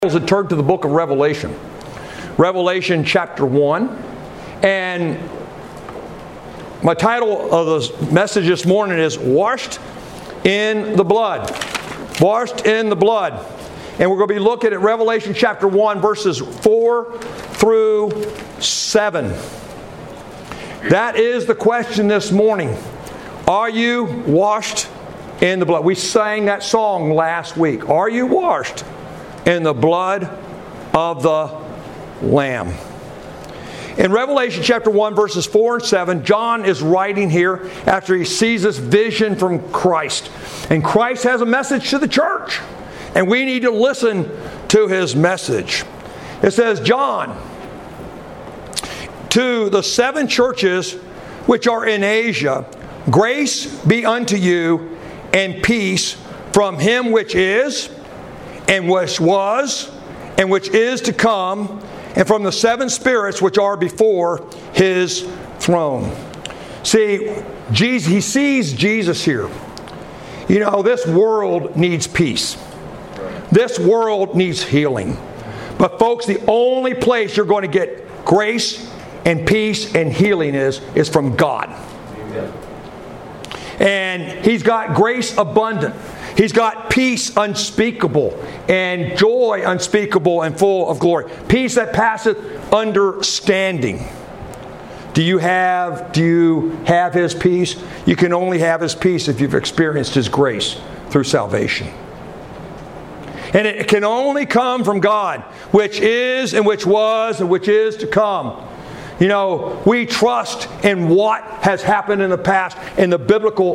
And turn to the book of Revelation. Revelation chapter 1. And my title of the message this morning is Washed in the Blood. Washed in the Blood. And we're going to be looking at Revelation chapter 1 verses 4 through 7. That is the question this morning. Are you washed in the blood? We sang that song last week. Are you washed in the blood of the Lamb? In Revelation chapter 1 verses 4 and 7, John is writing here after he sees this vision from Christ. And Christ has a message to the church. And we need to listen to his message. It says, John, to the 7 churches which are in Asia, grace be unto you and peace from him which is, and which was, and which is to come, and from the 7 spirits which are before his throne. See, Jesus, he sees Jesus here. You know, this world needs peace. This world needs healing. But folks, the only place you're going to get grace and peace and healing is from God. Amen. And he's got grace abundant. He's got peace unspeakable and joy unspeakable and full of glory. Peace that passeth understanding. Do you have his peace? You can only have his peace if you've experienced his grace through salvation. And it can only come from God, which is and which was and which is to come. You know, we trust in what has happened in the past in the biblical